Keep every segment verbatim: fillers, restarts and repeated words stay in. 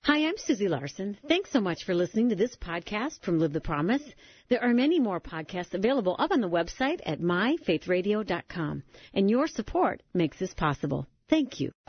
Hi, I'm Susie Larson. Thanks so much for listening to this podcast from Live the Promise. There are many more podcasts available up on the website at my faith radio dot com, and your support makes this possible. Thank you.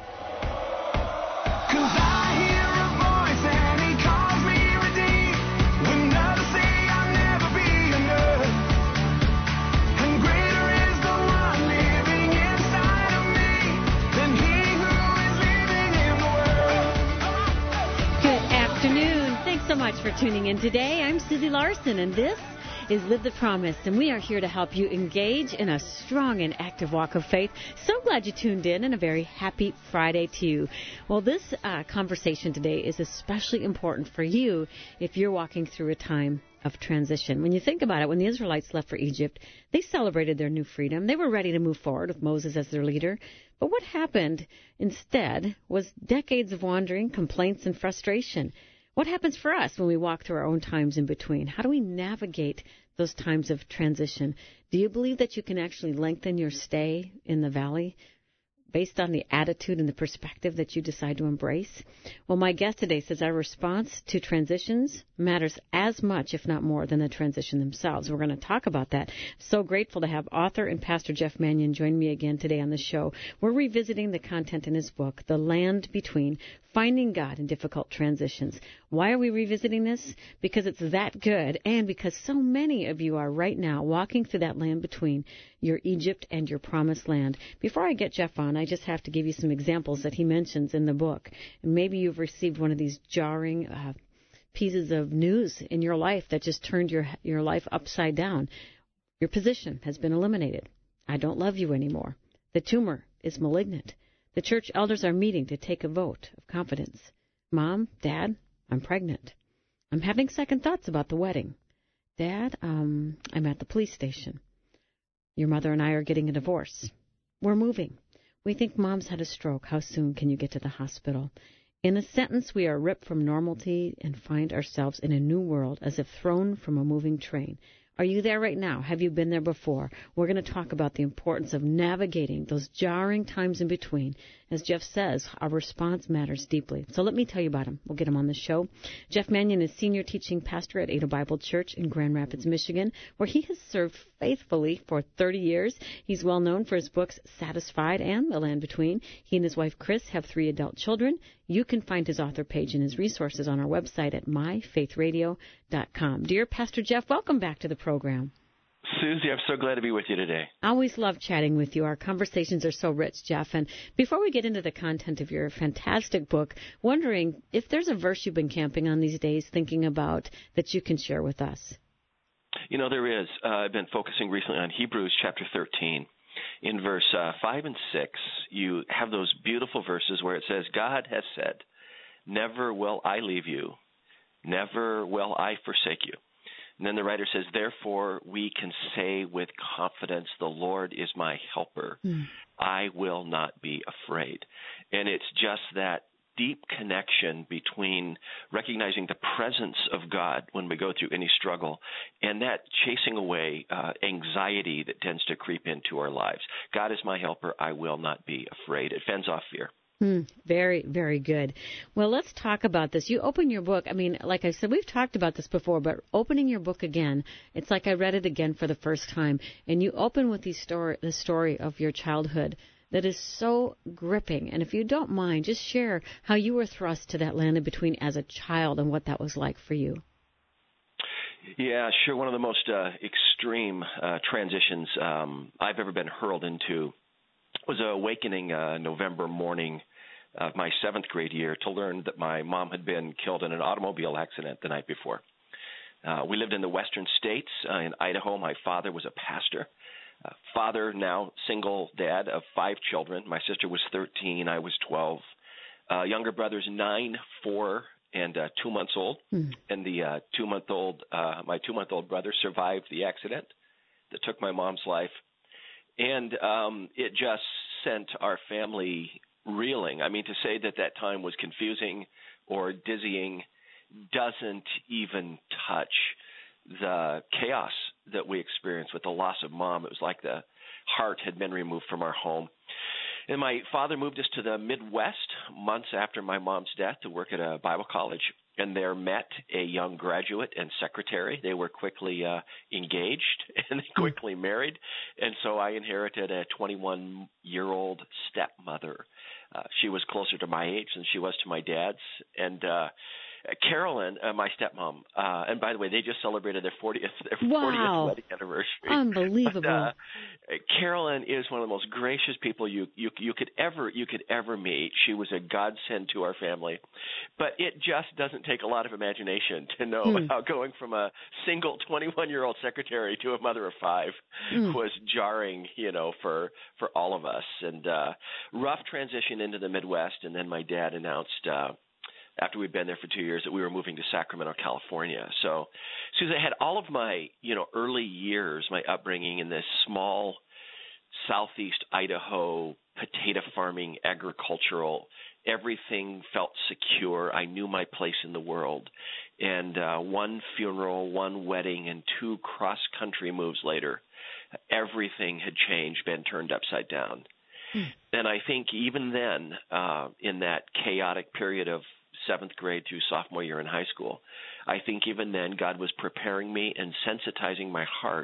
So much for tuning in today. I'm Susie Larson, and this is Live the Promise, and we are here to help you engage in a strong and active walk of faith. So glad you tuned in, and a very happy Friday to you. Well, this uh, conversation today is especially important for you if you're walking through a time of transition. When you think about it, when the Israelites left for Egypt, they celebrated their new freedom. They were ready to move forward with Moses as their leader. But what happened instead was decades of wandering, complaints, and frustration. What happens for us when we walk through our own times in between? How do we navigate those times of transition? Do you believe that you can actually lengthen your stay in the valley based on the attitude and the perspective that you decide to embrace? Well, my guest today says our response to transitions matters as much, if not more, than the transition themselves. We're going to talk about that. So grateful to have author and pastor Jeff Manion join me again today on the show. We're revisiting the content in his book, The Land Between, Finding God in Difficult Transitions. Why are we revisiting this? Because it's that good, and because so many of you are right now walking through that land between your Egypt and your promised land. Before I get Jeff on, I just have to give you some examples that he mentions in the book. And maybe you've received one of these jarring uh, pieces of news in your life that just turned your your life upside down. Your position has been eliminated. I don't love you anymore. The tumor is malignant. The church elders are meeting to take a vote of confidence. Mom, Dad, I'm pregnant. I'm having second thoughts about the wedding. Dad, um, I'm at the police station. Your mother and I are getting a divorce. We're moving. We think Mom's had a stroke. How soon can you get to the hospital? In a sentence, we are ripped from normality and find ourselves in a new world as if thrown from a moving train. Are you there right now? Have you been there before? We're going to talk about the importance of navigating those jarring times in between. As Jeff says, our response matters deeply. So let me tell you about him. We'll get him on the show. Jeff Manion is senior teaching pastor at Ada Bible Church in Grand Rapids, Michigan, where he has served faithfully for thirty years. He's well known for his books, Satisfied and The Land Between. He and his wife, Chris, have three adult children. You can find his author page and his resources on our website at my faith radio dot com. Dear Pastor Jeff, welcome back to the program. Susie, I'm so glad to be with you today. I always love chatting with you. Our conversations are so rich, Jeff. And before we get into the content of your fantastic book, wondering if there's a verse you've been camping on these days, thinking about, that you can share with us. You know, there is. Uh, I've been focusing recently on Hebrews chapter thirteen. In verse uh, five and six, you have those beautiful verses where it says, God has said, never will I leave you, never will I forsake you. And then the writer says, therefore we can say with confidence, the Lord is my helper. Mm. I will not be afraid. And it's just that deep connection between recognizing the presence of God when we go through any struggle and that chasing away uh, anxiety that tends to creep into our lives. God is my helper. I will not be afraid. It fends off fear. Hmm, very, very good. Well, let's talk about this. You open your book. I mean, like I said, we've talked about this before, but opening your book again, it's like I read it again for the first time. And you open with the story, the story of your childhood that is so gripping. And if you don't mind, just share how you were thrust to that land in between as a child and what that was like for you. Yeah, sure. One of the most uh, extreme uh, transitions um, I've ever been hurled into was an awakening uh, November morning of my seventh grade year to learn that my mom had been killed in an automobile accident the night before. Uh, we lived in the western states uh, in Idaho. My father was a pastor. Uh, father, now single dad of five children. My sister was thirteen. I was twelve. Uh, younger brother's nine, four, and uh, two months old. Mm. And the uh, two-month-old, uh, my two-month-old brother survived the accident that took my mom's life. And um, it just sent our family reeling. I mean, to say that that time was confusing or dizzying doesn't even touch the chaos that we experienced with the loss of Mom. It was like the heart had been removed from our home. And my father moved us to the Midwest months after my mom's death to work at a Bible college. And there met a young graduate and secretary. They were quickly uh, engaged and quickly married. And so I inherited a twenty-one-year-old stepmother. Uh, she was closer to my age than she was to my dad's. And uh, Carolyn, uh, my stepmom, uh, and by the way, they just celebrated their fortieth, their wow. fortieth wedding anniversary. Unbelievable. But, uh, Carolyn is one of the most gracious people you, you you could ever you could ever meet. She was a godsend to our family, but it just doesn't take a lot of imagination to know hmm. how going from a single twenty-one-year-old secretary to a mother of five hmm. was jarring, you know, for for all of us. And uh, rough transition into the Midwest, and then my dad announced. Uh, after we'd been there for two years, that we were moving to Sacramento, California. So, Susan, I had all of my, you know, early years, my upbringing in this small southeast Idaho potato farming, agricultural, everything felt secure. I knew my place in the world. And uh, one funeral, one wedding, and two cross-country moves later, everything had changed, been turned upside down. Hmm. And I think even then, uh, in that chaotic period of seventh grade through sophomore year in high school, I think even then God was preparing me and sensitizing my heart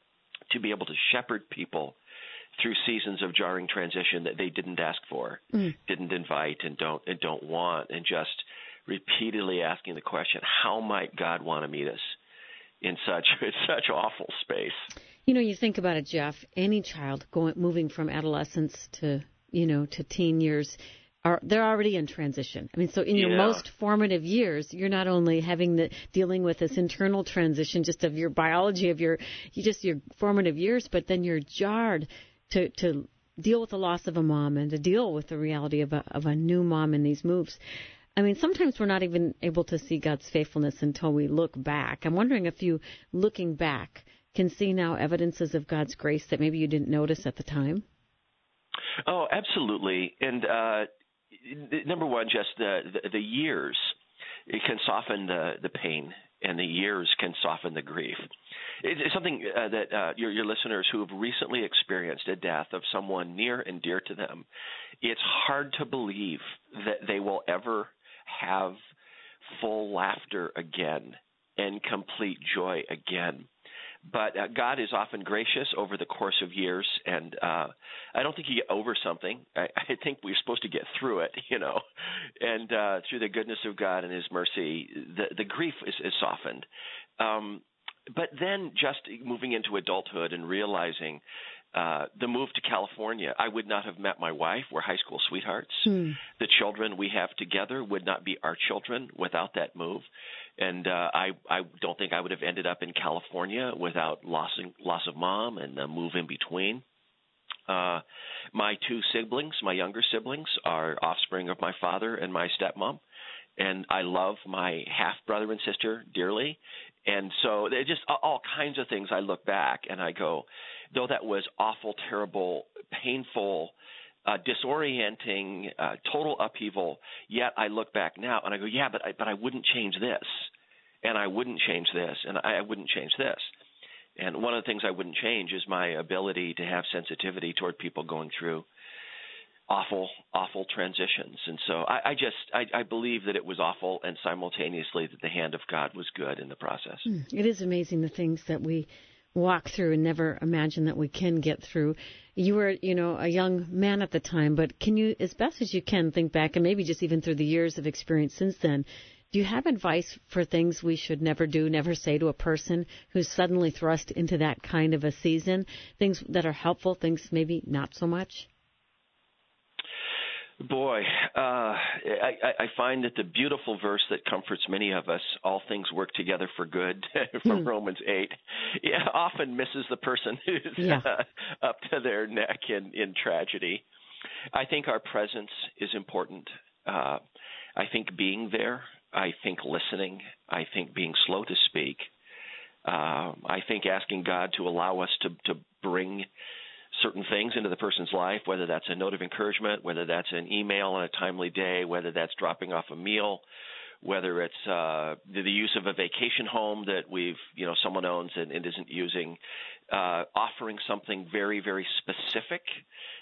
to be able to shepherd people through seasons of jarring transition that they didn't ask for, mm. didn't invite, and don't and don't want, and just repeatedly asking the question, how might God want to meet us in such in such awful space? You know, you think about it, Jeff, any child going moving from adolescence to, you know, to teen years, Are, they're already in transition. I mean, so in your yeah. most formative years, you're not only having the dealing with this internal transition just of your biology of your, you just your formative years, but then you're jarred to to deal with the loss of a mom and to deal with the reality of a of a new mom in these moves. I mean, sometimes we're not even able to see God's faithfulness until we look back. I'm wondering if you, looking back, can see now evidences of God's grace that maybe you didn't notice at the time. Oh, absolutely, and. uh Number one, just the, the the years, it can soften the, the pain, and the years can soften the grief. It, it's something uh, that uh, your, your listeners who have recently experienced a death of someone near and dear to them, it's hard to believe that they will ever have full laughter again and complete joy again. But uh, God is often gracious over the course of years, and uh, I don't think you get over something. I, I think we're supposed to get through it, you know. And uh, through the goodness of God and His mercy, the, the grief is, is softened. Um, but then just moving into adulthood and realizing uh, the move to California, I would not have met my wife. We're high school sweethearts. Hmm. The children we have together would not be our children without that move. And uh, I, I don't think I would have ended up in California without loss, loss of mom and the move in between. Uh, my two siblings, my younger siblings, are offspring of my father and my stepmom. And I love my half-brother and sister dearly. And so they're just all kinds of things I look back and I go, though that was awful, terrible, painful, uh, disorienting, uh, total upheaval, yet I look back now and I go, yeah, but I, but I wouldn't change this, and I wouldn't change this, and I, I wouldn't change this. And one of the things I wouldn't change is my ability to have sensitivity toward people going through awful, awful transitions. And so I, I just, I, I believe that it was awful, and simultaneously that the hand of God was good in the process. It is amazing the things that we walk through and never imagine that we can get through. You were, you know, a young man at the time, but can you, as best as you can, think back, and maybe just even through the years of experience since then, do you have advice for things we should never do, never say to a person who's suddenly thrust into that kind of a season? Things that are helpful, things maybe not so much? Boy, uh, I, I find that the beautiful verse that comforts many of us, all things work together for good, from hmm. Romans eight, yeah, often misses the person who's yeah. uh, up to their neck in, in tragedy. I think our presence is important. Uh, I think being there, I think listening, I think being slow to speak. Uh, I think asking God to allow us to, to bring certain things into the person's life, whether that's a note of encouragement, whether that's an email on a timely day, whether that's dropping off a meal, whether it's uh, the, the use of a vacation home that we've, you know, someone owns and, and isn't using, uh, offering something very, very specific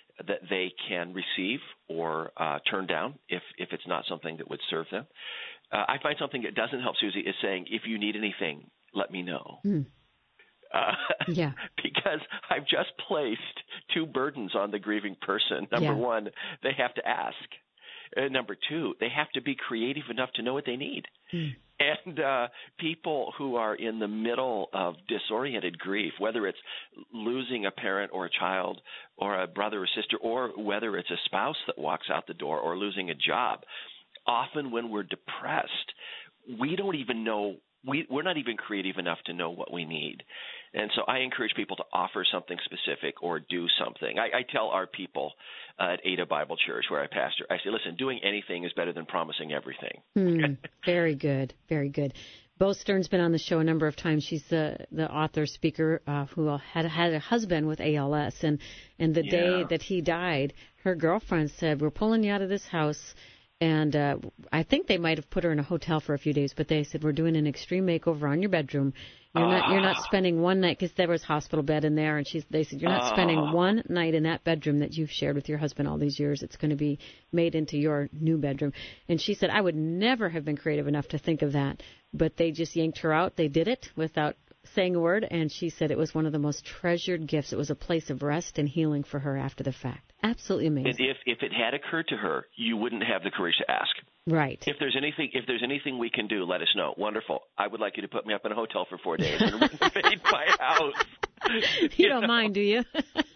that they can receive or uh, turn down if, if it's not something that would serve them. Uh, I find something that doesn't help, Susie, is saying, if you need anything, let me know. Mm. Uh, yeah. Because I've just placed two burdens on the grieving person. Number yeah. one, they have to ask. And number two, they have to be creative enough to know what they need. Mm. And uh, people who are in the middle of disoriented grief, whether it's losing a parent or a child or a brother or sister, or whether it's a spouse that walks out the door or losing a job, often when we're depressed, we don't even know, we, we're not even creative enough to know what we need. And so I encourage people to offer something specific or do something. I, I tell our people uh, at Ada Bible Church, where I pastor, I say, listen, doing anything is better than promising everything. Hmm, very good, very good. Bo Stern's been on the show a number of times. She's the the author, speaker uh, who had had a husband with A L S. And, and the yeah. day that he died, her girlfriend said, we're pulling you out of this house. And uh, I think they might have put her in a hotel for a few days, but they said, we're doing an extreme makeover on your bedroom. You're uh, not you're not spending one night, because there was hospital bed in there, and she's, they said, you're not uh, spending one night in that bedroom that you've shared with your husband all these years. It's going to be made into your new bedroom. And she said, I would never have been creative enough to think of that, but they just yanked her out. They did it without saying a word, and she said it was one of the most treasured gifts. It was a place of rest and healing for her after the fact. Absolutely amazing. And if if it had occurred to her, you wouldn't have the courage to ask. Right. If there's anything, if there's anything we can do, let us know. Wonderful. I would like you to put me up in a hotel for four days and renovate my house. You, you don't know? Mind, do you?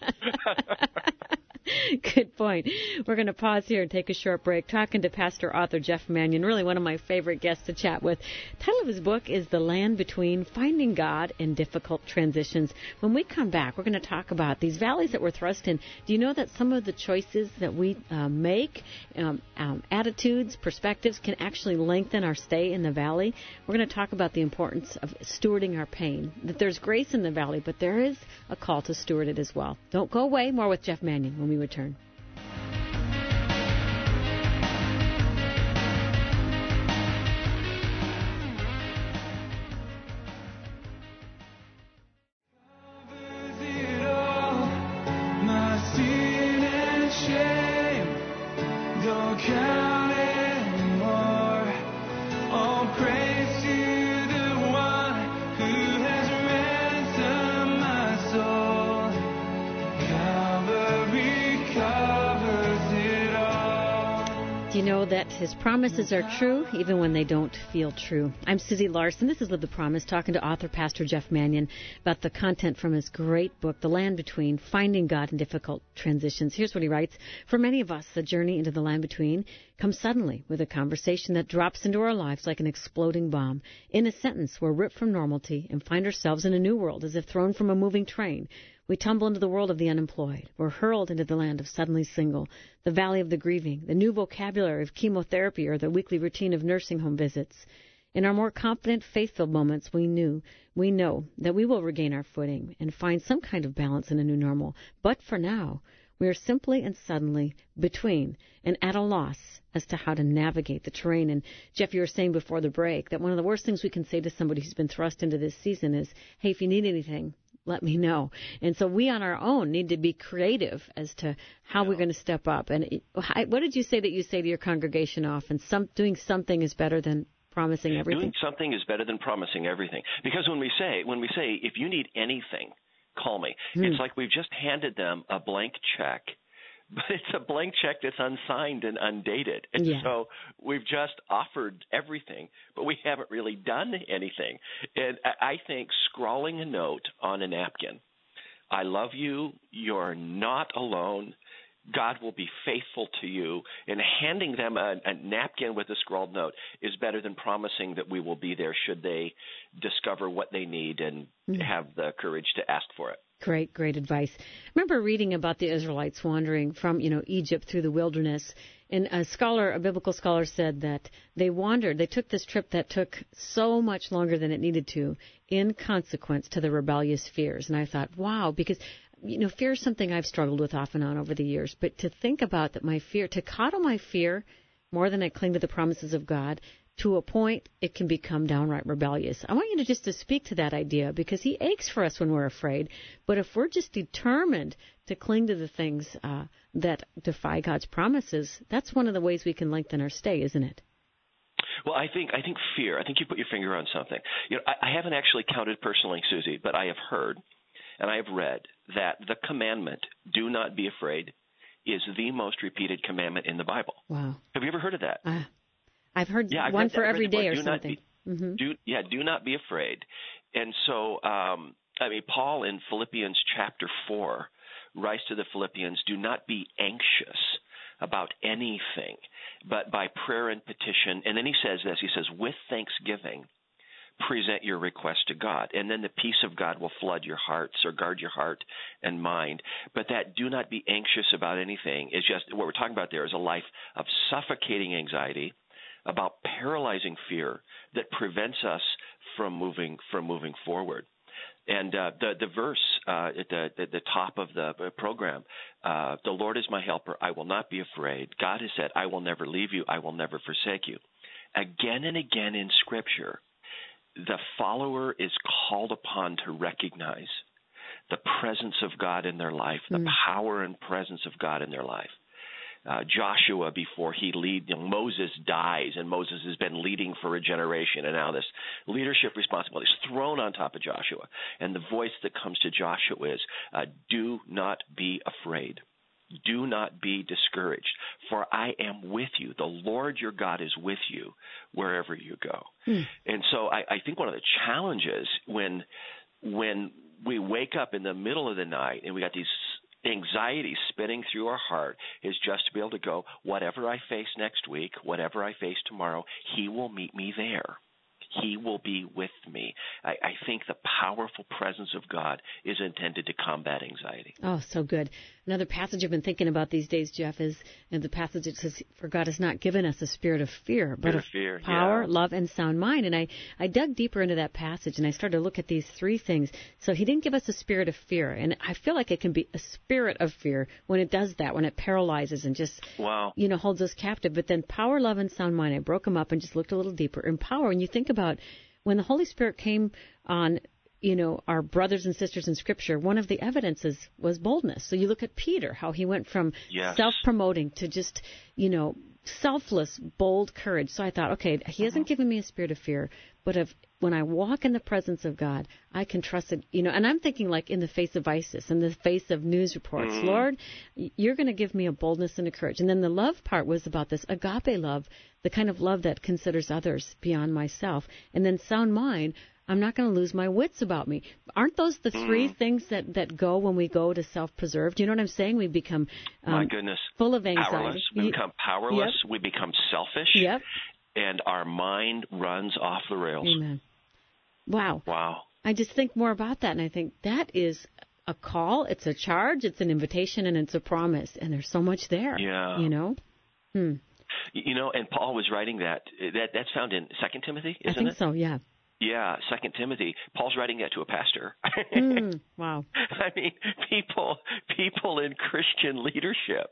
Good point. We're going to pause here and take a short break. Talking to pastor author Jeff Manion, really one of my favorite guests to chat with. The title of his book is The Land Between: Finding God in Difficult Transitions. When we come back, we're going to talk about these valleys that we're thrust in. Do you know that some of the choices that we uh, make, um, um, attitudes, perspectives, can actually lengthen our stay in the valley? We're going to talk about the importance of stewarding our pain, that there's grace in the valley, but there is a call to steward it as well. Don't go away. More with Jeff Manion when we return. That his promises are true even when they don't feel true. I'm Susie Larson. This is Live the Promise, talking to author Pastor Jeff Manion about the content from his great book, The Land Between: Finding God in Difficult Transitions. Here's what he writes. For many of us, the journey into the land between comes suddenly with a conversation that drops into our lives like an exploding bomb. In a sentence, we're ripped from normality and find ourselves in a new world as if thrown from a moving train. We tumble into the world of the unemployed. We're hurled into the land of suddenly single, the valley of the grieving, the new vocabulary of chemotherapy, or the weekly routine of nursing home visits. In our more confident, faith-filled moments, we knew, we know that we will regain our footing and find some kind of balance in a new normal. But for now, we are simply and suddenly between and at a loss as to how to navigate the terrain. And Jeff, you were saying before the break that one of the worst things we can say to somebody who's been thrust into this season is, hey, if you need anything, let me know. And so we on our own need to be creative as to how yeah. we're going to step up. And it, what did you say that you say to your congregation often? Some, doing something is better than promising everything. Doing something is better than promising everything. Because when we say, when we say, if you need anything, call me. Hmm. It's like we've just handed them a blank check, but it's a blank check that's unsigned and undated. And yeah. so we've just offered everything, but we haven't really done anything. And I think scrawling a note on a napkin, I love you, you're not alone, God will be faithful to you, and handing them a, a napkin with a scrawled note is better than promising that we will be there should they discover what they need and mm. have the courage to ask for it. Great, great advice. I remember reading about the Israelites wandering from, you know, Egypt through the wilderness, and a scholar, a biblical scholar, said that they wandered, they took this trip that took so much longer than it needed to in consequence to the rebellious fears. And I thought, wow, because, you know, fear is something I've struggled with off and on over the years, but to think about that my fear, to coddle my fear more than I cling to the promises of God, to a point, it can become downright rebellious. I want you to just to speak to that idea, because he aches for us when we're afraid. But if we're just determined to cling to the things uh, that defy God's promises, that's one of the ways we can lengthen our stay, isn't it? Well, I think I think fear. I think you put your finger on something. You know, I, I haven't actually counted personally, Susie, but I have heard and I have read that the commandment, do not be afraid, is the most repeated commandment in the Bible. Wow. Have you ever heard of that? Uh, I've heard yeah, I've one heard for that. every day or do something. Not be, mm-hmm. do, yeah, do not be afraid. And so, um, I mean, Paul in Philippians chapter four writes to the Philippians, do not be anxious about anything, but by prayer and petition. And then he says this, he says, with thanksgiving, present your request to God, and then the peace of God will flood your hearts or guard your heart and mind. But that do not be anxious about anything is just what we're talking about there is a life of suffocating anxiety, about paralyzing fear that prevents us from moving from moving forward. And uh, the the verse uh, at the, the the top of the program, uh, the Lord is my helper; I will not be afraid. God has said, I will never leave you; I will never forsake you. Again and again in Scripture, the follower is called upon to recognize the presence of God in their life, the mm. power and presence of God in their life. Uh, Joshua, before he lead, you know, Moses dies, and Moses has been leading for a generation, and now this leadership responsibility is thrown on top of Joshua. And the voice that comes to Joshua is, uh, do not be afraid. Do not be discouraged, for I am with you. The Lord your God is with you wherever you go. Hmm. And so I, I think one of the challenges when when we wake up in the middle of the night and we got these anxieties spinning through our heart is just to be able to go, whatever I face next week, whatever I face tomorrow, he will meet me there. He will be with me. I, I think the powerful presence of God is intended to combat anxiety. Oh, so good. Another passage I've been thinking about these days, Jeff, is and the passage that says, for God has not given us a spirit of fear, but spirit of fear, power, yeah. love, and sound mind. And I, I dug deeper into that passage, and I started to look at these three things. So he didn't give us a spirit of fear, and I feel like it can be a spirit of fear when it does that, when it paralyzes and just, wow. you know, holds us captive. But then power, love, and sound mind, I broke them up and just looked a little deeper. In power, and you think about when the Holy Spirit came on, you know, our brothers and sisters in Scripture, one of the evidences was boldness. So you look at Peter, how he went from yes. self-promoting to just, you know, selfless, bold courage. So I thought, okay, he hasn't given me a spirit of fear, but if when I walk in the presence of God, I can trust it, you know, and I'm thinking like in the face of ISIS, in the face of news reports, mm. Lord, you're going to give me a boldness and a courage. And then the love part was about this agape love, the kind of love that considers others beyond myself. And then sound mind, I'm not going to lose my wits about me. Aren't those the three mm. things that, that go when we go to self-preserve? Do you know what I'm saying? We become um, my goodness, full of anxiety. Powerless. We become powerless. Yep. We become selfish. Yep. And our mind runs off the rails. Amen. Wow. Wow. I just think more about that, and I think that is a call, it's a charge, it's an invitation, and it's a promise, and there's so much there. Yeah. You know? Hmm. You know, and Paul was writing that. that that's found in Second Timothy, isn't it? I think it? so, yeah. Yeah, Second Timothy. Paul's writing that to a pastor. mm, wow. I mean, people people in Christian leadership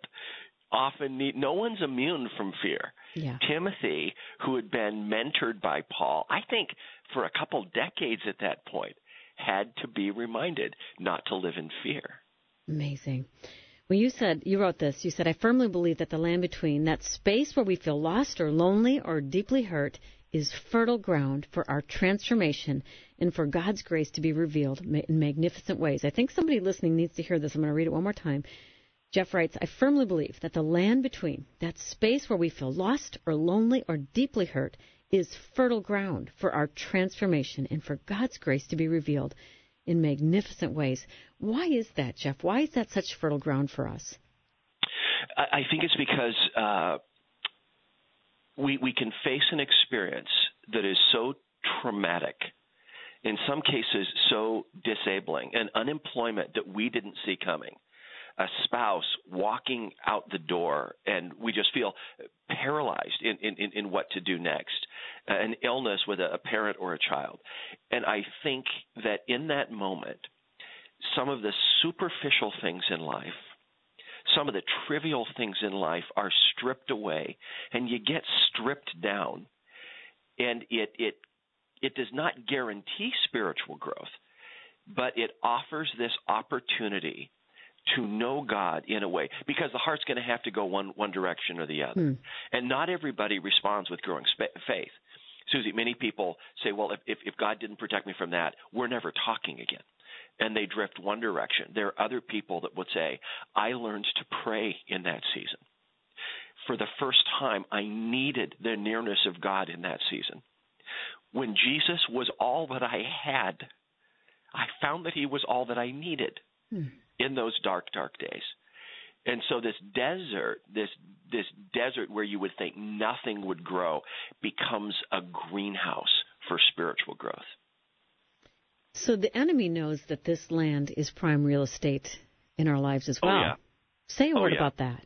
often need, no one's immune from fear. Yeah. Timothy, who had been mentored by Paul, I think for a couple decades at that point, had to be reminded not to live in fear. Amazing. Well, you said, you wrote this, you said, I firmly believe that the land between, that space where we feel lost or lonely or deeply hurt, is fertile ground for our transformation and for God's grace to be revealed in magnificent ways. I think somebody listening needs to hear this. I'm going to read it one more time. Jeff writes, I firmly believe that the land between, that space where we feel lost or lonely or deeply hurt, is fertile ground for our transformation and for God's grace to be revealed in magnificent ways. Why is that, Jeff? Why is that such fertile ground for us? I think it's because uh, we we can face an experience that is so traumatic, in some cases so disabling, an unemployment that we didn't see coming, a spouse walking out the door, and we just feel paralyzed in, in, in what to do next, an illness with a parent or a child. And I think that in that moment, some of the superficial things in life, some of the trivial things in life are stripped away, and you get stripped down, and it it it does not guarantee spiritual growth, but it offers this opportunity to know God in a way, because the heart's going to have to go one one direction or the other. Mm. And not everybody responds with growing sp- faith. Susie, many people say, well, if, if, if God didn't protect me from that, we're never talking again. And they drift one direction. There are other people that would say, I learned to pray in that season. For the first time, I needed the nearness of God in that season. When Jesus was all that I had, I found that he was all that I needed hmm. in those dark, dark days. And so this desert, this this desert where you would think nothing would grow, becomes a greenhouse for spiritual growth. So the enemy knows that this land is prime real estate in our lives as well. Oh, yeah. Say a oh, word yeah. about that.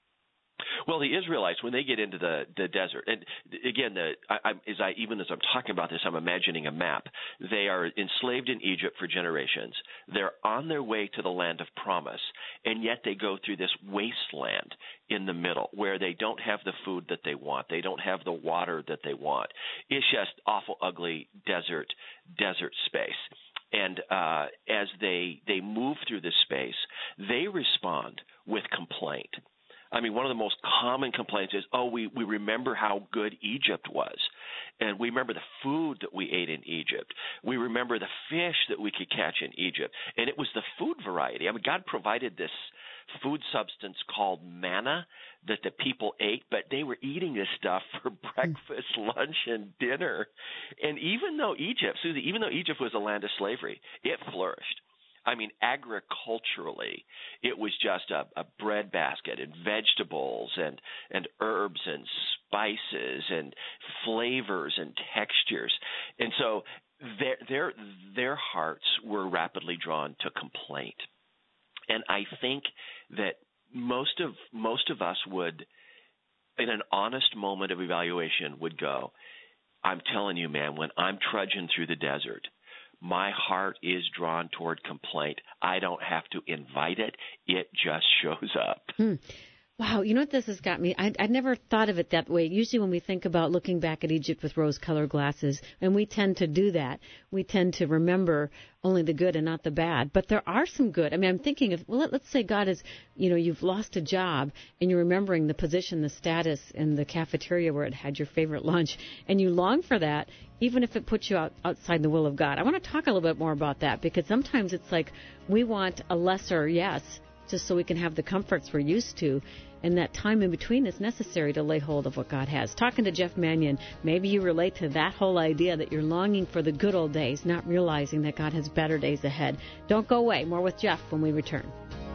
Well, the Israelites, when they get into the, the desert, and again, the, I, I, as I, even as I'm talking about this, I'm imagining a map. They are enslaved in Egypt for generations. They're on their way to the land of promise, and yet they go through this wasteland in the middle where they don't have the food that they want. They don't have the water that they want. It's just awful, ugly desert, desert space. And uh, as they they move through this space, they respond with complaint. I mean, one of the most common complaints is, oh, we, we remember how good Egypt was. And we remember the food that we ate in Egypt. We remember the fish that we could catch in Egypt. And it was the food variety. I mean, God provided this food substance called manna that the people ate, but they were eating this stuff for breakfast, lunch, and dinner. And even though Egypt, Susie, even though Egypt was a land of slavery, it flourished. I mean, agriculturally, it was just a, a breadbasket and vegetables and, and herbs and spices and flavors and textures. And so their, their, their hearts were rapidly drawn to complaint. And I think that most of most of us would, in an honest moment of evaluation, would go, I'm telling you, man, when I'm trudging through the desert, my heart is drawn toward complaint. I don't have to invite it. It just shows up. Hmm. Wow, you know what this has got me? I, I'd never thought of it that way. Usually when we think about looking back at Egypt with rose-colored glasses, and we tend to do that, we tend to remember only the good and not the bad. But there are some good. I mean, I'm thinking of, well, let, let's say God is, you know, you've lost a job, and you're remembering the position, the status in the cafeteria where it had your favorite lunch, and you long for that, even if it puts you out, outside the will of God. I want to talk a little bit more about that, because sometimes it's like we want a lesser yes, just so we can have the comforts we're used to, and that time in between is necessary to lay hold of what God has. Talking to Jeff Manion, maybe you relate to that whole idea that you're longing for the good old days, not realizing that God has better days ahead. Don't go away. More with Jeff when we return.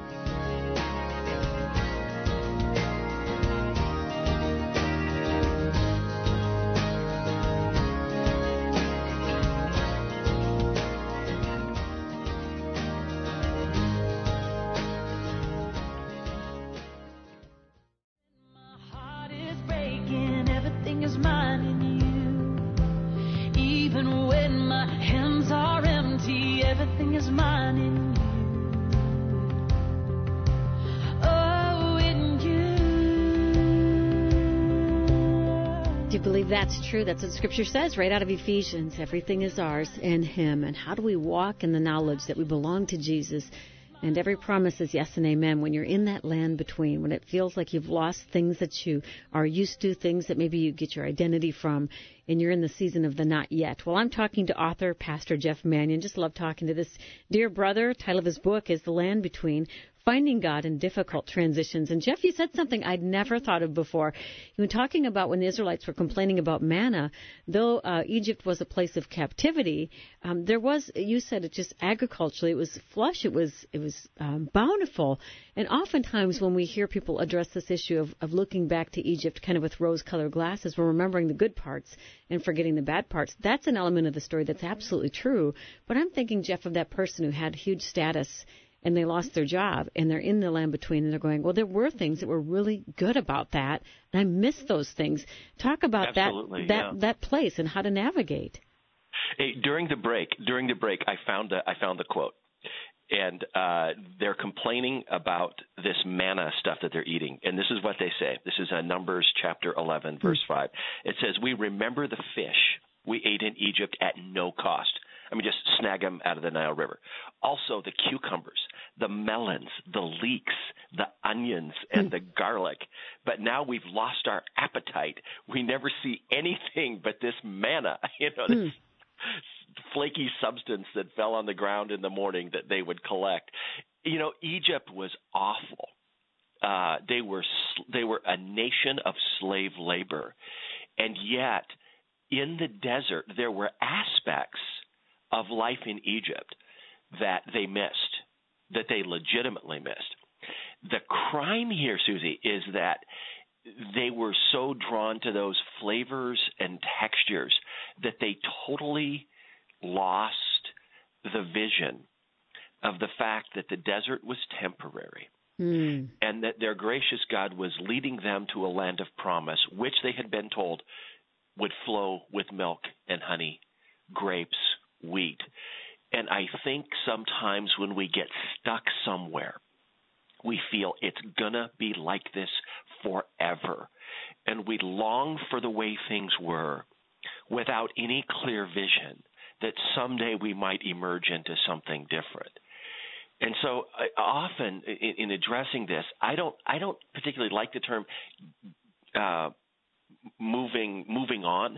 That's true. That's what Scripture says right out of Ephesians. Everything is ours in Him. And how do we walk in the knowledge that we belong to Jesus? And every promise is yes and amen when you're in that land between, when it feels like you've lost things that you are used to, things that maybe you get your identity from, and you're in the season of the not yet. Well, I'm talking to author, Pastor Jeff Manion. Just love talking to this dear brother. Title of his book is The Land Between, Finding God in Difficult Transitions. And Jeff, you said something I'd never thought of before. You were talking about when the Israelites were complaining about manna, though uh, Egypt was a place of captivity, um, there was, you said it just agriculturally, it was flush, it was it was um, bountiful. And oftentimes when we hear people address this issue of, of looking back to Egypt kind of with rose-colored glasses, we're remembering the good parts and forgetting the bad parts. That's an element of the story that's absolutely true. But I'm thinking, Jeff, of that person who had huge status and they lost their job, and they're in the land between, and they're going, well, there were things that were really good about that, and I miss those things. Talk about Absolutely, that that yeah. that place and how to navigate. Hey, during the break, during the break, I found a, I found the quote, and uh, they're complaining about this manna stuff that they're eating, and this is what they say. This is uh, Numbers chapter eleven, verse mm-hmm. five. It says, "We remember the fish we ate in Egypt at no cost." I mean, just snag them out of the Nile River. Also, the cucumbers, the melons, the leeks, the onions, and the garlic. But now we've lost our appetite. We never see anything but this manna, you know, this flaky substance that fell on the ground in the morning that they would collect. You know, Egypt was awful. Uh, they were they were a nation of slave labor, and yet in the desert there were aspects of life in Egypt that they missed, that they legitimately missed. The crime here, Susie, is that they were so drawn to those flavors and textures that they totally lost the vision of the fact that the desert was temporary. Mm. And that their gracious God was leading them to a land of promise, which they had been told would flow with milk and honey, grapes, wheat. And I think sometimes when we get stuck somewhere, we feel it's going to be like this forever. And we long for the way things were without any clear vision that someday we might emerge into something different. And so uh, often in, in addressing this, I don't I don't particularly like the term uh, moving moving on.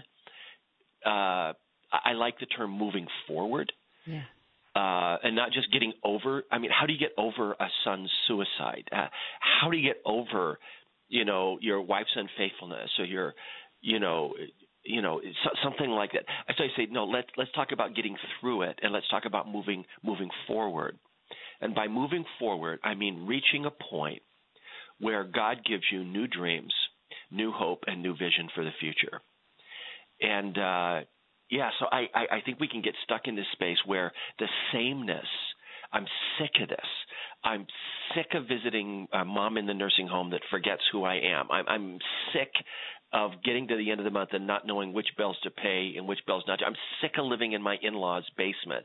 Uh, I like the term moving forward, yeah. uh, and not just getting over. I mean, how do you get over a son's suicide? Uh, how do you get over, you know, your wife's unfaithfulness or your, you know, you know, something like that? So I say, no, let's let's talk about getting through it, and let's talk about moving moving forward. And by moving forward, I mean reaching a point where God gives you new dreams, new hope, and new vision for the future. And, uh, yeah, so I, I, I think we can get stuck in this space where the sameness, I'm sick of this. I'm sick of visiting a mom in the nursing home that forgets who I am. I'm, I'm sick of getting to the end of the month and not knowing which bills to pay and which bills not to. I'm sick of living in my in-laws' basement.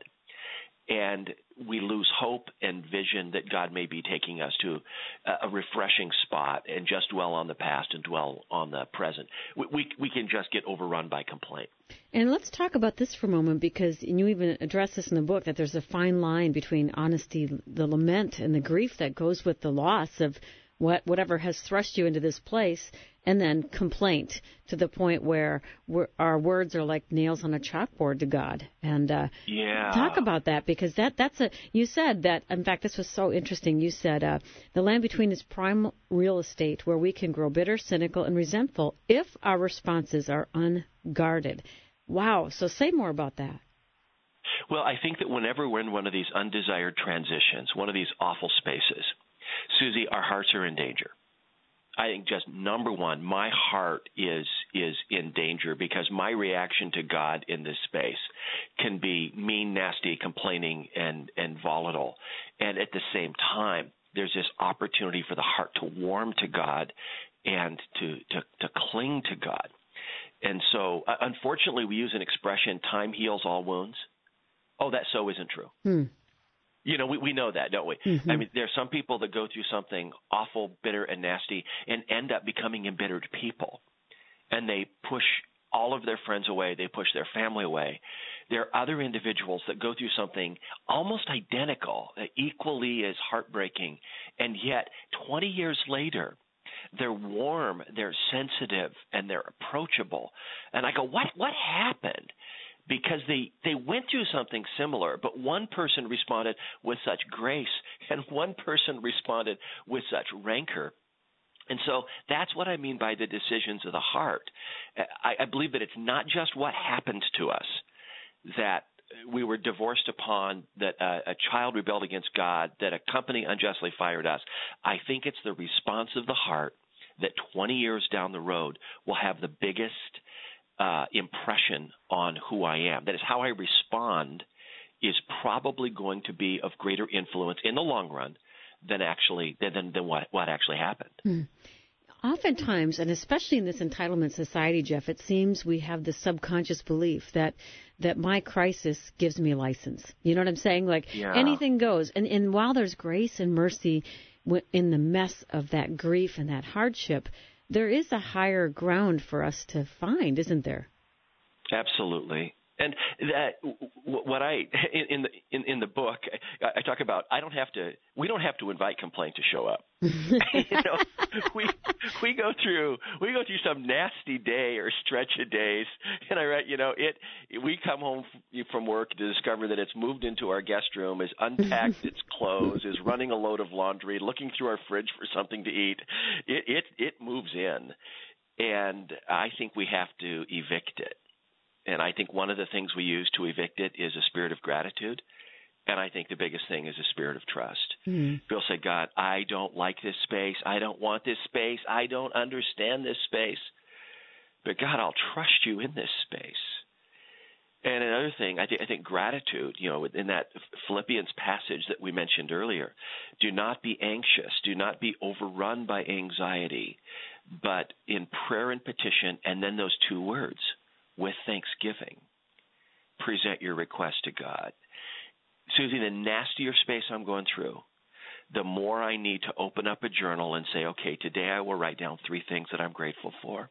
And we lose hope and vision that God may be taking us to a refreshing spot and just dwell on the past and dwell on the present. We, we, we can just get overrun by complaint. And let's talk about this for a moment, because you even address this in the book, that there's a fine line between honesty, the lament, and the grief that goes with the loss of what whatever has thrust you into this place, and then complaint to the point where we're, our words are like nails on a chalkboard to God. And uh, yeah. talk about that, because that that's a you said that. In fact, this was so interesting. You said uh, the land between is prime real estate where we can grow bitter, cynical, and resentful if our responses are unguarded. Wow. So say more about that. Well, I think that whenever we're in one of these undesired transitions, one of these awful spaces, Susie, our hearts are in danger. I think just number one, my heart is is in danger because my reaction to God in this space can be mean, nasty, complaining, and, and volatile. And at the same time, there's this opportunity for the heart to warm to God and to, to, to cling to God. And so, uh, unfortunately, we use an expression, time heals all wounds. Oh, that so isn't true. Hmm. You know, we, we know that, don't we? Mm-hmm. I mean, there are some people that go through something awful, bitter, and nasty and end up becoming embittered people. And they push all of their friends away. They push their family away. There are other individuals that go through something almost identical, equally as heartbreaking, and yet twenty years later, they're warm, they're sensitive, and they're approachable. And I go, what what happened? Because they, they went through something similar, but one person responded with such grace and one person responded with such rancor. And so that's what I mean by the decisions of the heart. I, I believe that it's not just what happened to us, that we were divorced upon, that a, a child rebelled against God, that a company unjustly fired us. I think it's the response of the heart that twenty years down the road will have the biggest Uh, impression on who I am. That is, how I respond is probably going to be of greater influence in the long run than actually than than what what actually happened. Hmm. Oftentimes, and especially in this entitlement society, Jeff, it seems we have the subconscious belief that that my crisis gives me license. You know what I'm saying? Like yeah. anything goes. And and while there's grace and mercy in the mess of that grief and that hardship, there is a higher ground for us to find, isn't there? Absolutely. And that what I in the in, in the book I, I talk about, I don't have to we don't have to invite complaint to show up. you know, we we go through we go through some nasty day or stretch of days, and I write, you know, it we come home from work to discover that it's moved into our guest room, is unpacked its clothes, is running a load of laundry, looking through our fridge for something to eat. It it it moves in, and I think we have to evict it. And I think one of the things we use to evict it is a spirit of gratitude. And I think the biggest thing is a spirit of trust. Mm-hmm. Bill said, God, I don't like this space. I don't want this space. I don't understand this space. But God, I'll trust you in this space. And another thing, I, th- I think gratitude, you know, in that Philippians passage that we mentioned earlier, do not be anxious. Do not be overrun by anxiety, but in prayer and petition, and then those two words, with thanksgiving, present your request to God. Susie, the nastier space I'm going through, the more I need to open up a journal and say, okay, today I will write down three things that I'm grateful for.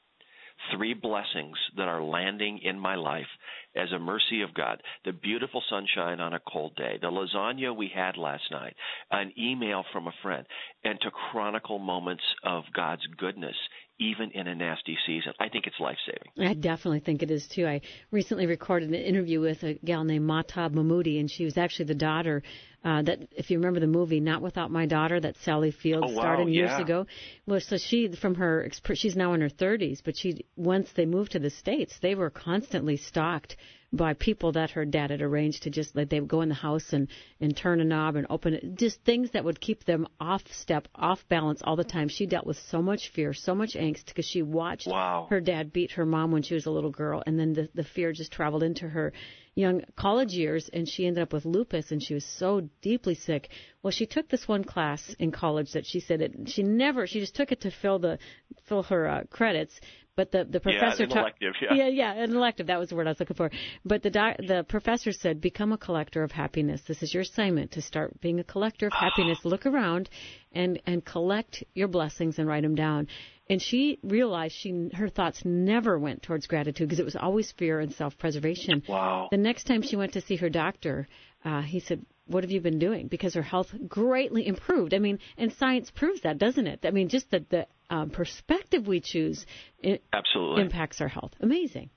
Three blessings that are landing in my life as a mercy of God. The beautiful sunshine on a cold day, the lasagna we had last night, an email from a friend, and to chronicle moments of God's goodness, even in a nasty season. I think it's life-saving. I definitely think it is, too. I recently recorded an interview with a gal named Mahtab Mahmoodi, and she was actually the daughter uh, that, if you remember the movie, Not Without My Daughter, that Sally Fields oh, wow, starred in years yeah. ago. Well, so she, from her, she's now in her thirties, but she, once they moved to the States, they were constantly stalked by people that her dad had arranged to just, like, they would go in the house and, and turn a knob and open it, just things that would keep them off step, off balance all the time. She dealt with so much fear, so much angst, because she watched wow. her dad beat her mom when she was a little girl, and then the, the fear just traveled into her young college years, and she ended up with lupus, and she was so deeply sick. Well, she took this one class in college that she said it, she never, she just took it to fill the fill her uh, credits. But the, the professor yeah, an elective, ta- yeah. yeah, yeah, an elective. That was the word I was looking for. But the doc- the professor said, become a collector of happiness. This is your assignment, to start being a collector of happiness. Look around and, and collect your blessings and write them down. And she realized she her thoughts never went towards gratitude, because it was always fear and self-preservation. Wow. The next time she went to see her doctor, uh, he said, what have you been doing? Because her health greatly improved. I mean, and science proves that, doesn't it? I mean, just that the um, perspective we choose it absolutely impacts our health. Amazing.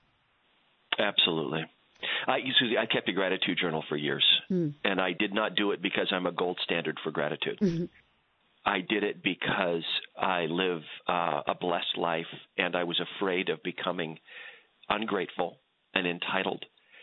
Absolutely. I, Susie, I kept a gratitude journal for years, mm. and I did not do it because I'm a gold standard for gratitude. Mm-hmm. I did it because I live uh, a blessed life, and I was afraid of becoming ungrateful and entitled.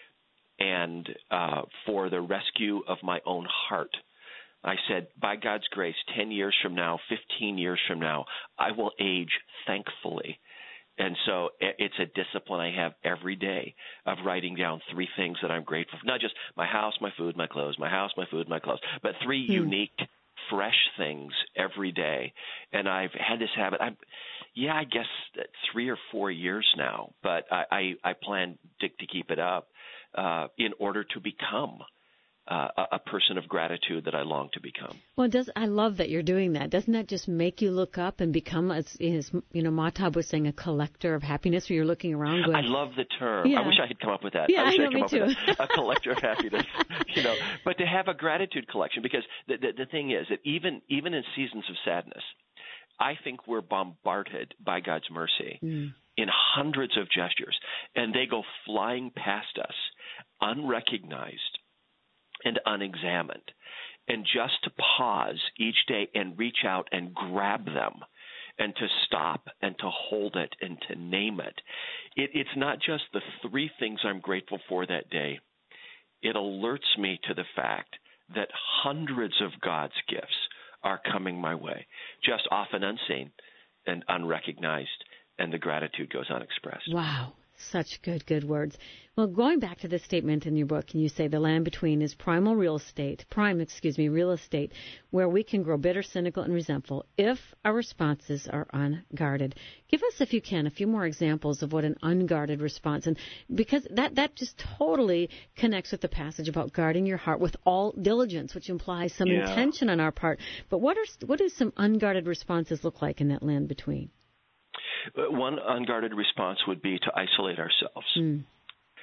And uh, for the rescue of my own heart, I said, by God's grace, ten years from now, fifteen years from now, I will age thankfully. And so it's a discipline I have every day of writing down three things that I'm grateful for. Not just my house, my food, my clothes, my house, my food, my clothes, but three hmm. unique, fresh things every day. And I've had this habit. I'm, yeah, I guess three or four years now, but I, I, I plan to, to keep it up. Uh, in order to become uh, a, a person of gratitude that I long to become. Well, does I love that you're doing that. Doesn't that just make you look up and become, as, as you know, Mahtab was saying, a collector of happiness, where you're looking around going, I love the term. Yeah. I wish I had come up with that. Yeah, I wish I know, I had come me up too. with a, a collector of happiness. You know, but to have a gratitude collection, because the, the, the thing is that even even in seasons of sadness, I think we're bombarded by God's mercy mm. in hundreds of gestures, and they go flying past us, unrecognized and unexamined. And just to pause each day and reach out and grab them, and to stop and to hold it and to name it. it. It's not just the three things I'm grateful for that day. It alerts me to the fact that hundreds of God's gifts are coming my way, just often unseen and unrecognized, and the gratitude goes unexpressed. Wow. Such good, good words. Well, going back to this statement in your book, and you say the land between is primal real estate, prime, excuse me, real estate, where we can grow bitter, cynical, and resentful if our responses are unguarded. Give us, if you can, a few more examples of what an unguarded response, and because that, that just totally connects with the passage about guarding your heart with all diligence, which implies some yeah. intention on our part. But what are what do some unguarded responses look like in that land between? One unguarded response would be to isolate ourselves. Mm.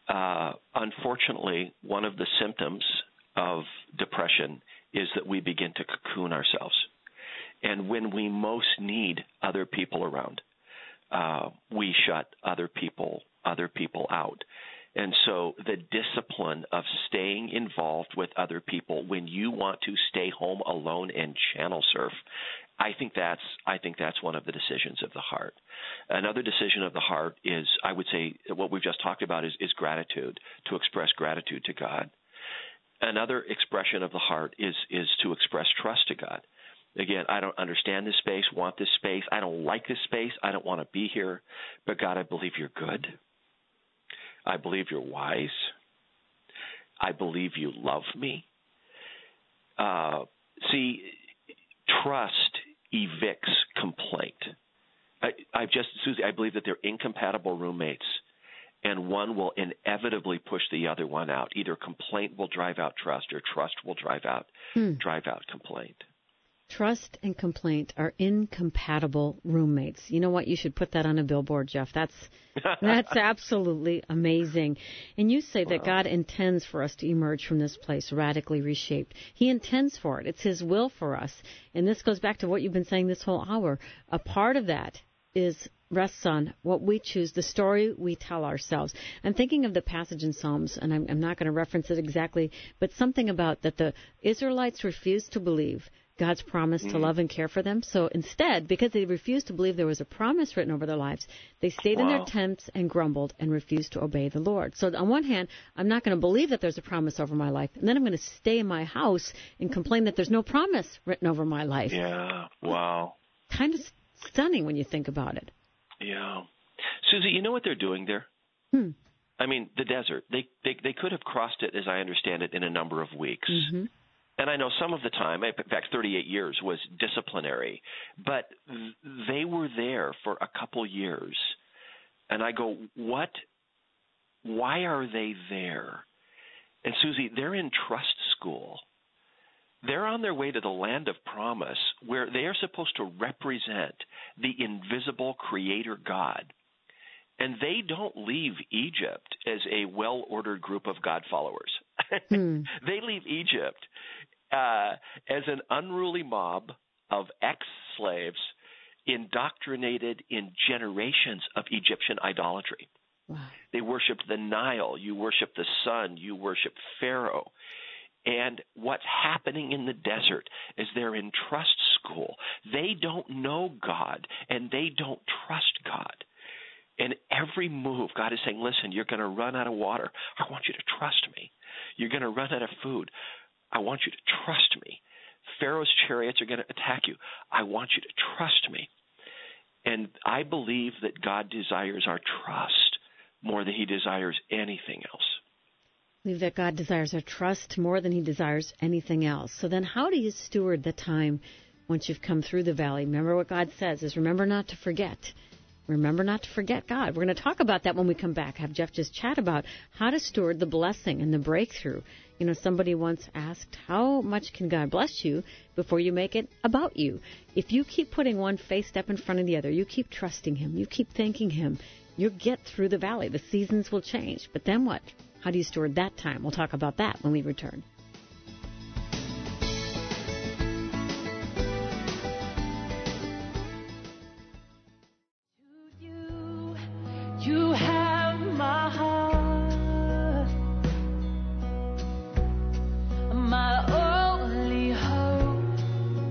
uh, unfortunately, one of the symptoms of depression is that we begin to cocoon ourselves. And when we most need other people around, uh, we shut other people, other people out. And so the discipline of staying involved with other people when you want to stay home alone and channel surf, I think that's I think that's one of the decisions of the heart. Another decision of the heart is, I would say, what we've just talked about is, is gratitude, to express gratitude to God. Another expression of the heart is is to express trust to God. Again, I don't understand this space, want this space. I don't like this space. I don't want to be here. But God, I believe you're good. I believe you're wise. I believe you love me. Uh, see, trust evicts complaint. I, I've just, Susie, I believe that they're incompatible roommates, and one will inevitably push the other one out. Either complaint will drive out trust, or trust will drive out hmm. drive out complaint. Trust and complaint are incompatible roommates. You know what? You should put that on a billboard, Jeff. That's that's absolutely amazing. And you say that God intends for us to emerge from this place radically reshaped. He intends for it. It's His will for us. And this goes back to what you've been saying this whole hour. A part of that is rests on what we choose, the story we tell ourselves. I'm thinking of the passage in Psalms, and I'm, I'm not going to reference it exactly, but something about that the Israelites refused to believe God's promise mm-hmm. to love and care for them. So instead, because they refused to believe there was a promise written over their lives, they stayed wow. in their tents and grumbled and refused to obey the Lord. So on one hand, I'm not going to believe that there's a promise over my life, and then I'm going to stay in my house and complain that there's no promise written over my life. Yeah, wow. Kind of stunning when you think about it. Yeah. Susie, you know what they're doing there? Hmm. I mean, the desert. They, they, they could have crossed it, as I understand it, in a number of weeks. Mm-hmm. And I know some of the time, in fact, thirty-eight years was disciplinary, but they were there for a couple years. And I go, what, why are they there? And Susie, they're in trust school. They're on their way to the land of promise, where they are supposed to represent the invisible creator God. And they don't leave Egypt as a well-ordered group of God followers. Hmm. They leave Egypt uh, as an unruly mob of ex-slaves indoctrinated in generations of Egyptian idolatry. Wow. They worshiped the Nile. You worship the sun. You worship Pharaoh. And what's happening in the desert is they're in trust school. They don't know God, and they don't trust God. And every move, God is saying, listen, you're going to run out of water. I want you to trust me. You're going to run out of food. I want you to trust me. Pharaoh's chariots are going to attack you. I want you to trust me. And I believe that God desires our trust more than He desires anything else. I believe that God desires our trust more than He desires anything else. So then how do you steward the time once you've come through the valley? Remember what God says is remember not to forget. Remember not to forget God. We're going to talk about that when we come back. Have Jeff just chat about how to steward the blessing and the breakthrough. You know, somebody once asked, how much can God bless you before you make it about you? If you keep putting one faith step in front of the other, you keep trusting Him, you keep thanking Him, you'll get through the valley. The seasons will change. But then what? How do you steward that time? We'll talk about that when we return. You have my heart, my only hope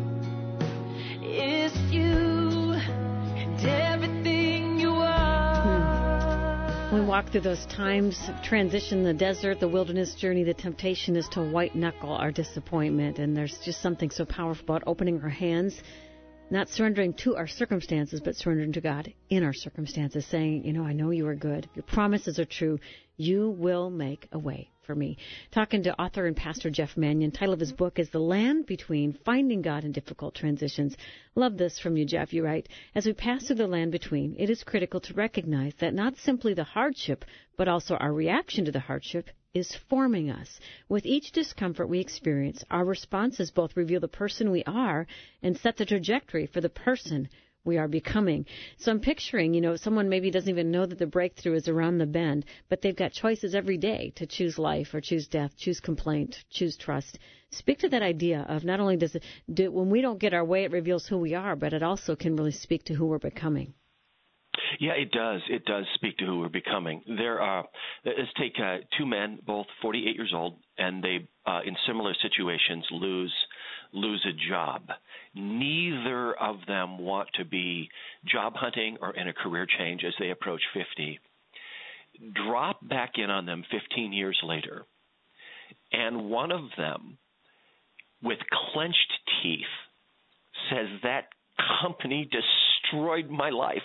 is you and everything you are. Hmm. We walk through those times of transition, the desert, the wilderness journey. The temptation is to white knuckle our disappointment, and there's just something so powerful about opening our hands. Not surrendering to our circumstances, but surrendering to God in our circumstances, saying, you know, I know you are good. Your promises are true. You will make a way for me. Talking to author and pastor Jeff Manion. Title of his book is The Land Between, Finding God in Difficult Transitions. Love this from you, Jeff. You write, as we pass through the land between, it is critical to recognize that not simply the hardship, but also our reaction to the hardship is forming us. With each discomfort we experience, our responses both reveal the person we are and set the trajectory for the person we are becoming. So I'm picturing, you know, someone maybe doesn't even know that the breakthrough is around the bend, but they've got choices every day to choose life or choose death, choose complaint, choose trust. Speak to that idea of not only does it, do, when we don't get our way, it reveals who we are, but it also can really speak to who we're becoming. Yeah, it does. It does speak to who we're becoming. There are, let's take uh, two men, both forty-eight years old, and they, uh, in similar situations, lose lose a job. Neither of them want to be job hunting or in a career change as they approach fifty. Drop back in on them fifteen years later, and one of them, with clenched teeth, says, "That company destroyed my life."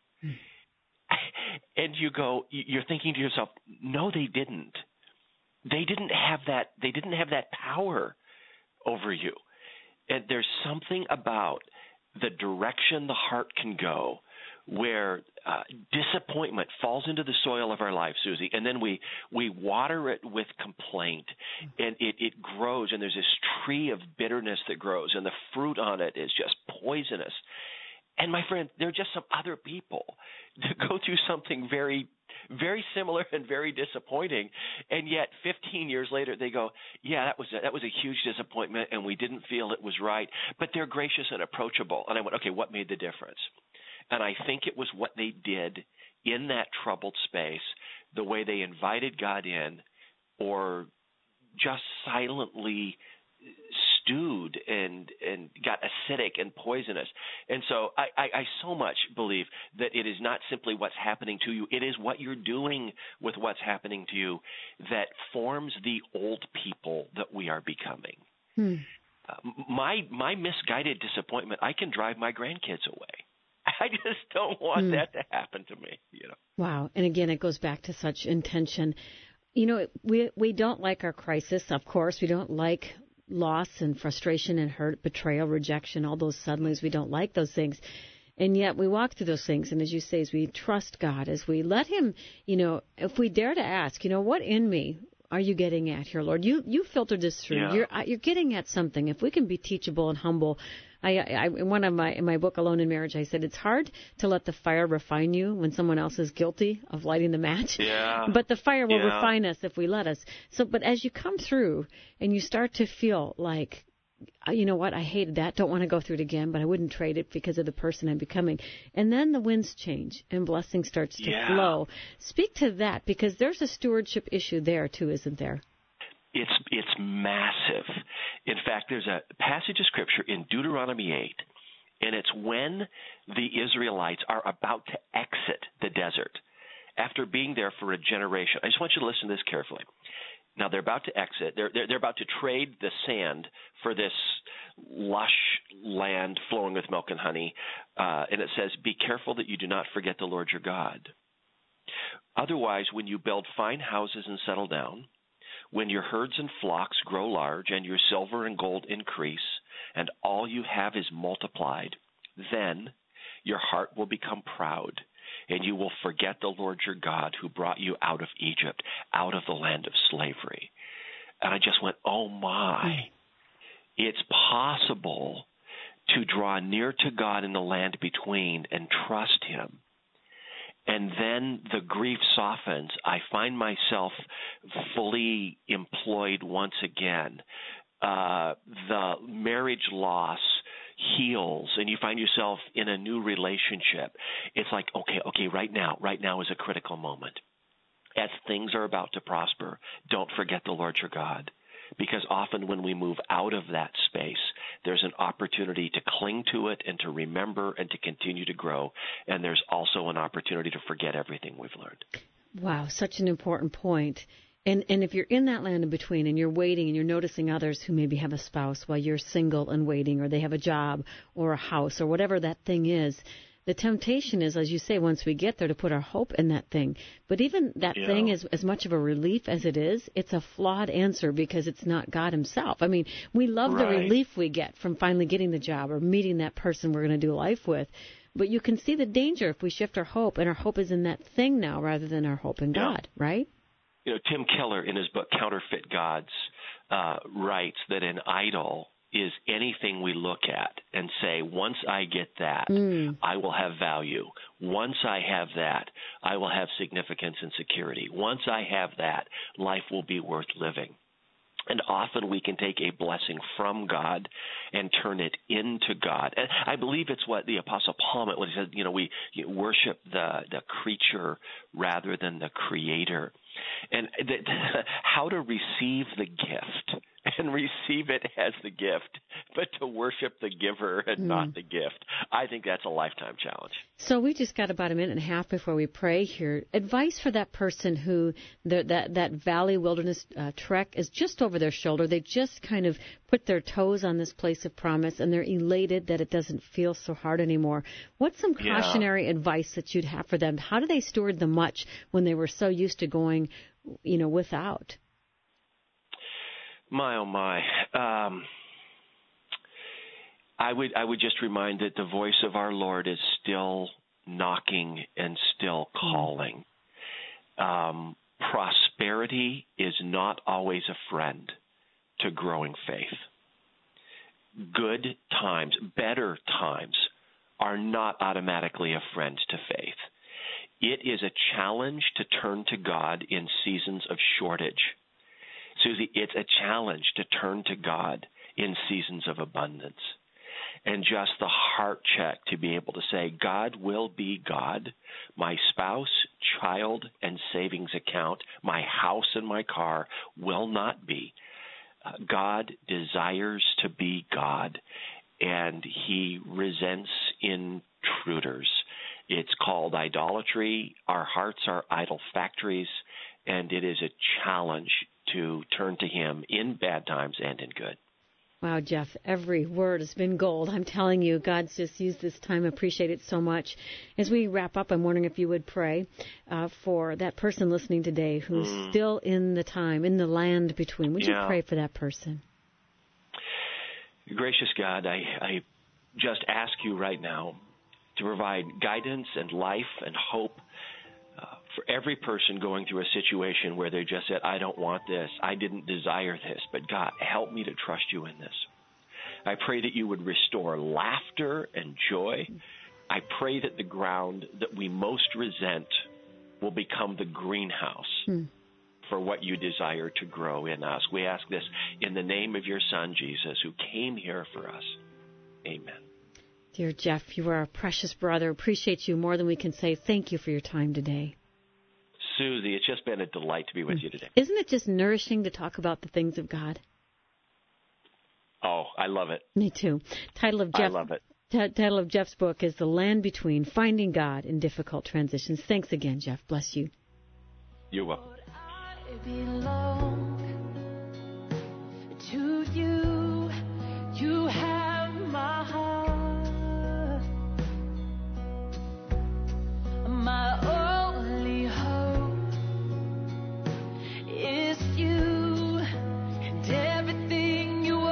And you go, you're thinking to yourself, no, they didn't. They didn't have that. They didn't have that power over you. And there's something about the direction the heart can go where uh, disappointment falls into the soil of our life, Susie, and then we, we water it with complaint, and it, it grows, and there's this tree of bitterness that grows, and the fruit on it is just poisonous. And, my friend, there are just some other people that go through something very, very similar and very disappointing, and yet fifteen years later they go, yeah, that was a, that was a huge disappointment, and we didn't feel it was right, but they're gracious and approachable. And I went, okay, what made the difference? And I think it was what they did in that troubled space, the way they invited God in or just silently stewed and, and got acidic and poisonous. And so I, I, I so much believe that it is not simply what's happening to you. It is what you're doing with what's happening to you that forms the old people that we are becoming. Hmm. Uh, my my misguided disappointment, I can drive my grandkids away. I just don't want hmm. that to happen to me. You know. Wow. And again, it goes back to such intention. You know, we we don't like our crisis, of course. We don't like loss and frustration and hurt, betrayal, rejection, all those suddenlies. We don't like those things. And yet we walk through those things. And as you say, as we trust God, as we let him, you know, if we dare to ask, you know, what in me are you getting at here, Lord? You you filtered this through. Yeah. You're you're getting at something. If we can be teachable and humble. I, I, in one of my in my book, Alone in Marriage, I said it's hard to let the fire refine you when someone else is guilty of lighting the match. Yeah. But the fire will yeah. refine us if we let us. So, but as you come through and you start to feel like, you know what, I hated that, don't want to go through it again, but I wouldn't trade it because of the person I'm becoming. And then the winds change and blessing starts to yeah. flow. Speak to that, because there's a stewardship issue there too, isn't there? It's it's massive. In fact, there's a passage of Scripture in Deuteronomy eight, and it's when the Israelites are about to exit the desert after being there for a generation. I just want you to listen to this carefully. Now, they're about to exit. They're, they're, they're about to trade the sand for this lush land flowing with milk and honey. Uh, and it says, be careful that you do not forget the Lord your God. Otherwise, when you build fine houses and settle down, when your herds and flocks grow large and your silver and gold increase and all you have is multiplied, then your heart will become proud and you will forget the Lord your God who brought you out of Egypt, out of the land of slavery. And I just went, oh my, it's possible to draw near to God in the land between and trust him. And then the grief softens. I find myself fully employed once again. Uh, the marriage loss heals, and you find yourself in a new relationship. It's like, okay, okay, right now, right now is a critical moment. As things are about to prosper, don't forget the Lord your God. Because often when we move out of that space, there's an opportunity to cling to it and to remember and to continue to grow. And there's also an opportunity to forget everything we've learned. Wow, such an important point. And and if you're in that land in between and you're waiting and you're noticing others who maybe have a spouse while you're single and waiting, or they have a job or a house or whatever that thing is, the temptation is, as you say, once we get there, to put our hope in that thing. But even that yeah. thing is as much of a relief as it is, it's a flawed answer because it's not God himself. I mean, we love right. the relief we get from finally getting the job or meeting that person we're going to do life with. But you can see the danger if we shift our hope, and our hope is in that thing now rather than our hope in yeah. God, right? You know, Tim Keller in his book Counterfeit Gods uh, writes that an idol is anything we look at and say, once I get that, Mm. I will have value. Once I have that, I will have significance and security. Once I have that, life will be worth living. And often we can take a blessing from God and turn it into God. And I believe it's what the Apostle Paul meant when he said, you know, we worship the, the creature rather than the creator. And th- how to receive the gift and receive it as the gift, but to worship the giver and mm. not the gift. I think that's a lifetime challenge. So we just got about a minute and a half before we pray here. Advice for that person who the, that that Valley Wilderness uh, trek is just over their shoulder. They just kind of put their toes on this place of promise, and they're elated that it doesn't feel so hard anymore. What's some cautionary yeah. advice that you'd have for them? How do they steward the much when they were so used to going, you know, without? My, oh, my. Um, I would I would just remind that the voice of our Lord is still knocking and still calling. Um, prosperity is not always a friend to growing faith. Good times, better times, are not automatically a friend to faith. It is a challenge to turn to God in seasons of shortage. Susie, it's a challenge to turn to God in seasons of abundance. And just the heart check to be able to say, God will be God. My spouse, child, and savings account, my house and my car will not be. Uh, God desires to be God, and he resents intruders. It's called idolatry. Our hearts are idol factories, and it is a challenge to turn to him in bad times and in good. Wow, Jeff, every word has been gold. I'm telling you, God's just used this time. I appreciate it so much. As we wrap up, I'm wondering if you would pray uh, for that person listening today who's mm. still in the time, in the land between. Would yeah. you pray for that person? Gracious God, I, I just ask you right now to provide guidance and life and hope Uh, for every person going through a situation where they just said, I don't want this, I didn't desire this, but God, help me to trust you in this. I pray that you would restore laughter and joy. I pray that the ground that we most resent will become the greenhouse hmm. for what you desire to grow in us. We ask this in the name of your Son, Jesus, who came here for us. Amen. Dear Jeff, you are a precious brother. Appreciate you more than we can say. Thank you for your time today. Susie, it's just been a delight to be with you today. Isn't it just nourishing to talk about the things of God? Oh, I love it. Me too. Title of Jeff, I love it. T- title of Jeff's book is The Land Between, Finding God in Difficult Transitions. Thanks again, Jeff. Bless you. You're welcome. I belong to you. You have my heart. My only hope is you and everything you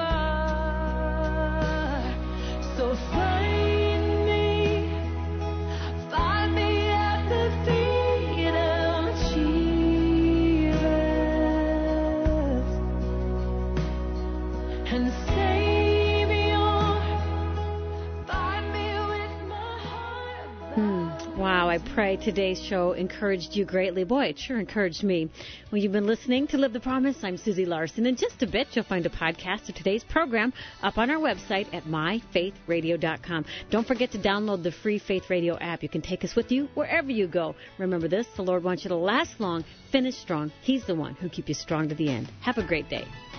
are. So find me, find me at the feet of Jesus and Savior, find me with my heart. Hmm. Wow, I pray today's show encouraged you greatly. Boy, it sure encouraged me. Well, you've been listening to Live the Promise. I'm Susie Larson. In just a bit, you'll find a podcast of today's program up on our website at my faith radio dot com. Don't forget to download the free Faith Radio app. You can take us with you wherever you go. Remember this, the Lord wants you to last long, finish strong. He's the one who keeps you strong to the end. Have a great day.